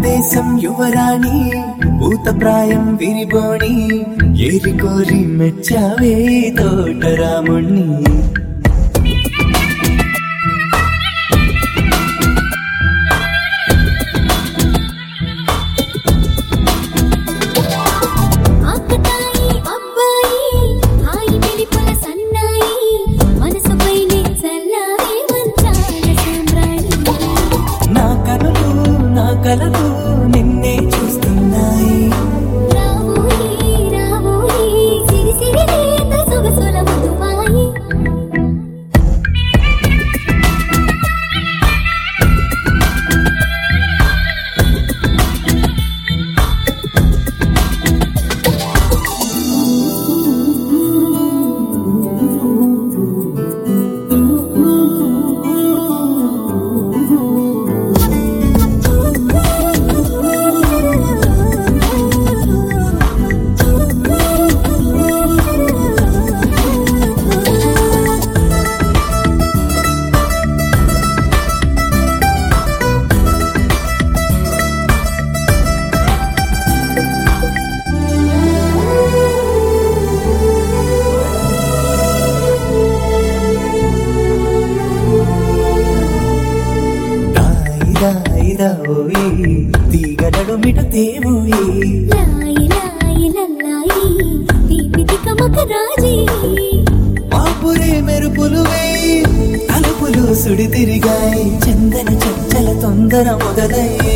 దేశం యువరాణి భూతప్రాయం విరిబోణి ఏరి కోరి మెచ్చావే తోటరాముణ్ణి కలలు నిన్నే చూస్తున్నాయి తీగడడు మిట తేవోయి మాపురే మెరుపులు వేయి తలుపులు సుడి తిరిగాయి చందన చంచల తొందర మొదలయ్యే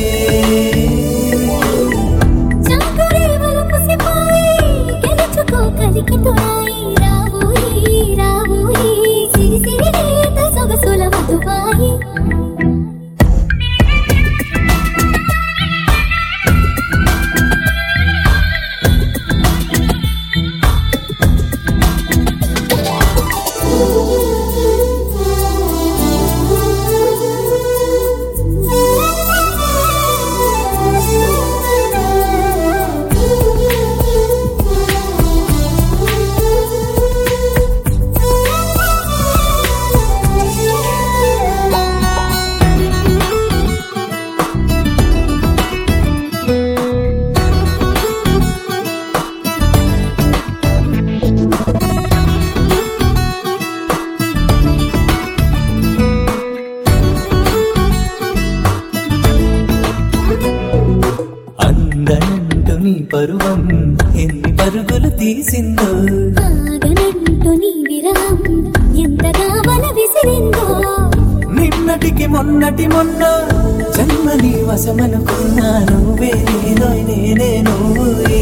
అందనంటూ నీ పరువం ఎన్ని పరుగులు తీసిందో ఆగనంటూ నీ విరహం ఎంతగా వల విసిరిందో నిన్నటికి మొన్నటి మొన్న జన్మని వశమనుకున్నా నువ్వే నేనే నువ్వే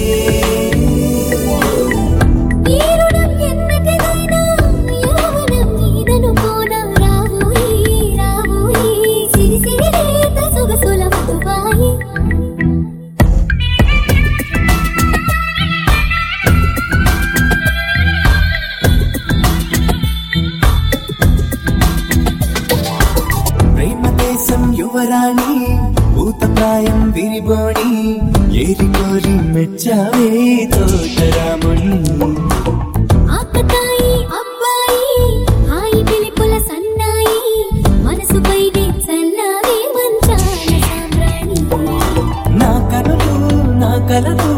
యువరాణి భూతప్రాయం విరిబోణి ఏరి కోరి మెచ్చావే తోటరాముణ్ణి ఆకతాయి అబ్బాయి హాయి పిలుపుల సన్నాయి మనసుపై చల్లావే మంచాల సామ్రాణి నా కలలు